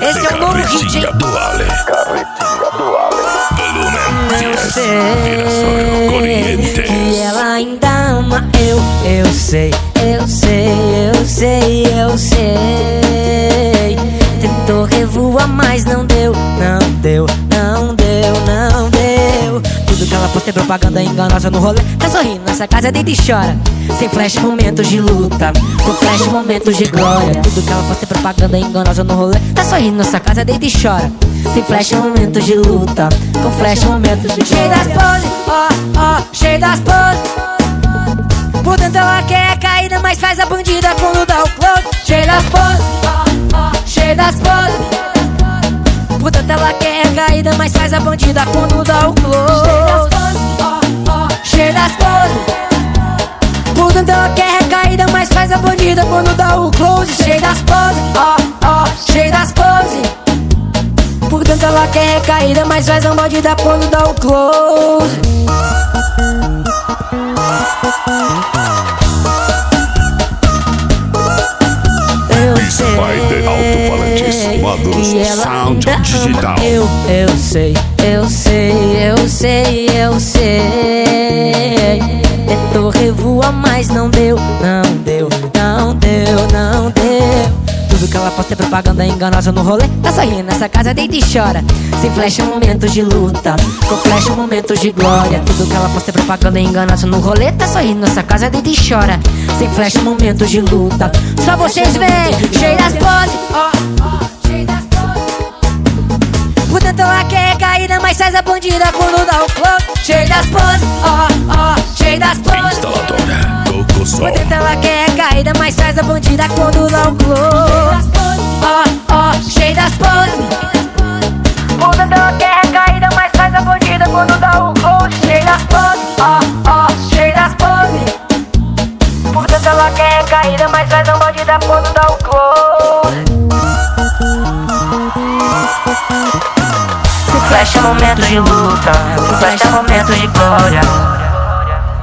Esse é o novo hit, hein? Carretinha do Ale. Eu Volumen 10. sei Girasol Corrientes. que ela ainda ama. Eu sei, eu sei, eu sei, eu sei. Tentou revoar, mas não deu, não deu, não deu, não deu. Tudo que ela posta é propaganda enganosa no rolê. Tá sorrindo nessa casa, deita e chora. Sem flash, momentos de luta. Com flash, momentos de glória. Tudo que ela posta é propaganda enganosa no rolê. Tá sorrindo nessa casa, deita e chora. Sem flash, momentos de luta. Com flash, momentos de glória. Cheio das poses, ó, ó, cheio das poses. Por dentro ela quer caída, mas faz a bandida quando dá o close. Cheio das poses, ó, ó, cheio das poses. Por dentro ela quer caída, mas faz a bandida quando dá o close. Cheio das poses, ó, ó, cheio das poses. Por dentro ela quer caída, mas faz a bandida quando dá o close. Cheio das poses, ó, ó, cheio das poses. Por dentro ela quer caída, mas faz a bandida quando dá o close. Spider Alto-Falantes Maduro Sound Digital. Eu sei, eu sei, eu sei, eu sei. Tentou revoar, mas não deu, não deu, não deu, não deu. Tudo que ela posta é propaganda enganosa no rolê. Tá sorrindo nessa casa, deita e chora. Sem flash, momentos de luta. Com flash, momentos de glória. Tudo que ela posta é propaganda enganosa no rolê. Tá sorrindo nessa casa, deita e chora. Sem flash, momentos de luta. Só vocês veem, cheio das poses, ó, ó, cheio das poses. Por dentro ela quer caída, mas faz a bandida quando dá o close. Cheio das poses, ó, ó, cheio das poses. Instaladora Coco Sol. Por dentro ela quer caída, mas faz a bandida quando dá o close. Ó, ó, cheio das poses. Por dentro ela quer caída, mas faz a bandida quando dá o close. Cheio das poses, ó, ó, cheio das poses. Por dentro ela quer caída, mas faz a bandida quando dá o close. Se flash momentos de luta, se flash momentos de glória.